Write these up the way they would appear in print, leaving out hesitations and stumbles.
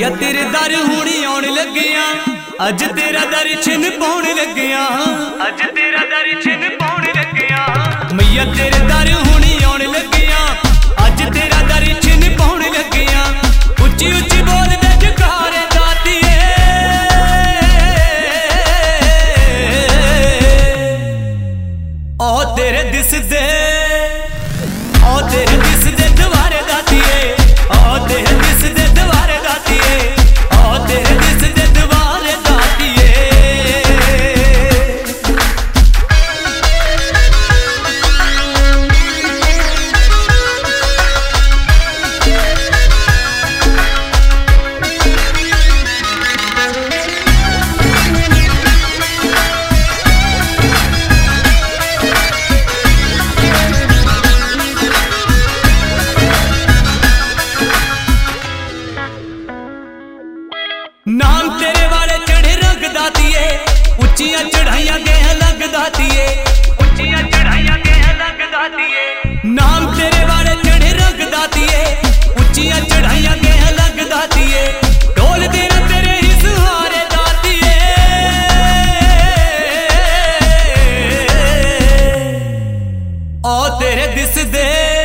तेरे दर हुणी आउण लगिया, अज तेरा दर छिन पाउण लगिया, अज तेरा दर छिन पाउण लगिया। मैया तेरे दर हुणी आउण लगिया, अज तेरा दर छिन पाउण लगिया। उच्ची उच्ची बोल दे जकारे दातिए, ओ तेरे दिस दे, ओ तेरे दिस दे द्वारे दातिए, ओ तेरे दिस दे द्वारे दातिए, ओ तेरे दिस दे द्वारे दातिए। नाम तेरे वाले चढ़े रंग दातिए, उच्चियां चढ़ाइयां के अलग दातिए, उच्चियां चढ़ाइयां के अलग दातिए। नाम तेरे वाले चढ़े रंग दातिए, उच्चियां चढ़ाइयां के अलग दातिए। ढोल देना तेरे ही सहारे दातिए, ओ तेरे दिस दे,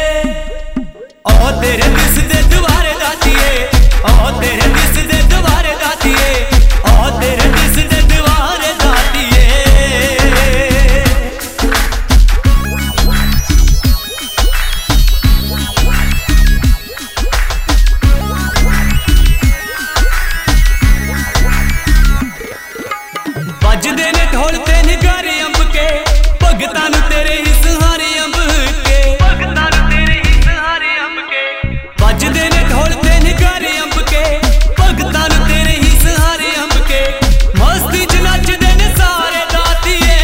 ओ तेरे दिस दे द्वारे दातिए, ओ तेरे दिस दे द्वारे दातिए, ओ तेरे दिस दे द्वारे दातिए। बजदे ने ढोल ते निगारे अंब के, भगतां नूं तेरे ही सहारे अंब के, भगतां नूं तेरे ही सहारे अंब के। बजदे ने ढोल ते निगारे अंब के, भगतां नूं तेरे ही सहारे अंब के। मस्ती च नचदे ने सारे दातिए,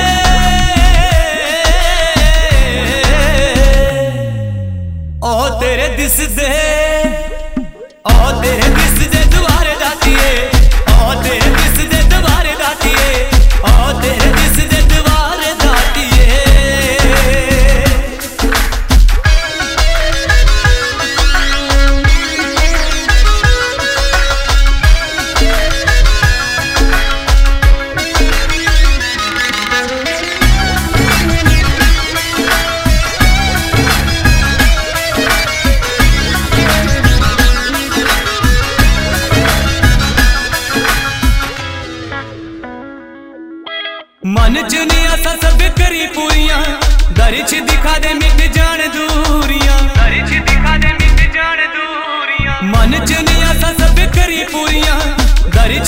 ओ तेरे दिस दे, ओ तेरे दिस दे द्वारे दातिए, ओ तेरे दिस दे द्वारे दातिए, ओ तेरे दिस दे द्वारे दातिए। मन च नहीं आसा सब करी पूरियां, दर च दिखा दे मिट जान दूरियां, दर च दिखा दे मिट जान दूरियां। मन च नहीं आसा सब करी पूरियां, दर